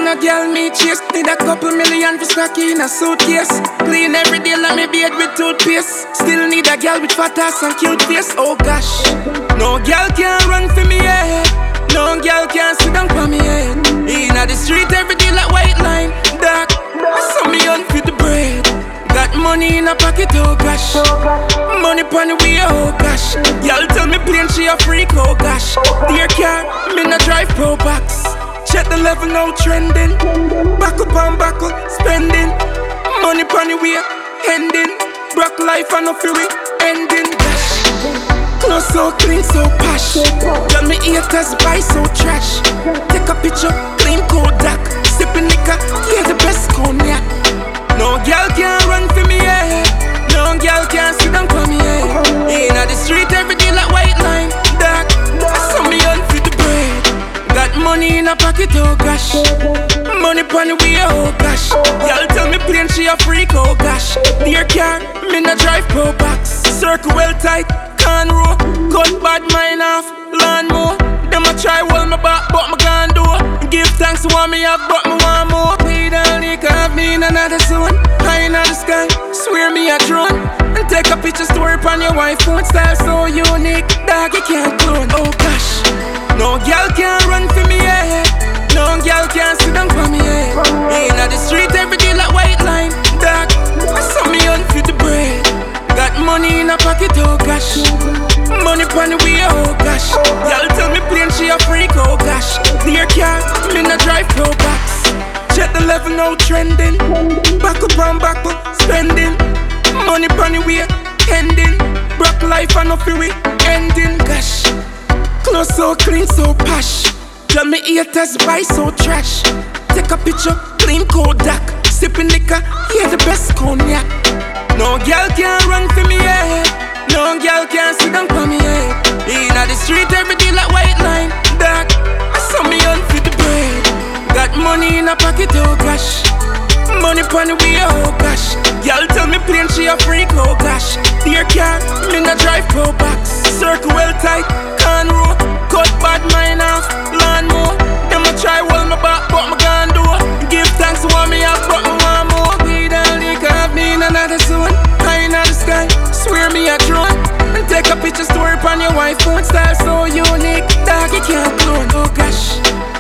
a girl me chase. Need a couple million for stock in a suitcase. Clean every day like me beard with toothpaste. Still need a girl with fat ass and cute face. Oh gosh, no girl can run for me head. No girl can sit down for me head. Inna the street every day like white line. Dark, I saw me on for the bread. Got money in a pocket, oh gosh. Money pon the way, oh gosh. Y'all tell me plain she a freak, oh gosh. Dear car, me no drive pro box. Check the level now trending. Back up and back up, spending. Money pon the way, ending. Broke life and no fury, ending. Gosh, clothes so clean, so posh. Got me haters buy so trash. Take a picture, clean Kodak. Sipping liquor, yeah the best cognac. No girl can run for me, yeah. No girl can sit down for me, yeah. Inna the street every day like white line. Dark, I saw me on for the bread. Got money in a pocket, oh gosh. Money pon the way, oh gosh. Y'all tell me plain she a freak, oh gosh. Dear car, me no drive pro box. Circle well tight, can't roll. Cut bad mind off, lawnmower. Them a try hold me back, but me can't do. Give thanks to what me have, but me want more. We don't need to have me in another zone. High in the sky, swear me a drone. And take a picture story upon your wife phone. Style so unique, dog you can't clone. Oh gosh, no girl can run for me, yeah. No girl can sit down for me, yeah. Inna the street every day like white line. Dog, I saw me on for the bread. Got money in a pocket, oh gosh. Money pon the way, oh gosh. Y'all tell me plain she a freak, oh gosh. Dear car, me no drive pro box. Check the level now trending. Back up and back up, spending. Money pon the way, ending. Broke life and no fury, ending. Gosh, clothes so clean, so posh. Tell me haters buy so trash. Take a picture, clean Kodak. Sipping liquor, yeah the best cognac. No girl can run for me, yeah. No girl can sit down for me, yeah. Inna the street every day like white line. Dark, I saw me on for the bread. Got money in a pocket, oh gosh. Money pon the way, oh gosh. Y'all tell me plain she a freak, oh gosh. Dear car, me no drive pro box. Circle well tight, can't roll. Cut bad mind off, lawnmower. Them a try hold me back, but me can't do. Give thanks to what me have, but me want more. We don't need to have me in another zone. High in the sky, swear me a drone. And take a picture story upon your wife phone. Style so unique, dog you can't clone. Oh gosh,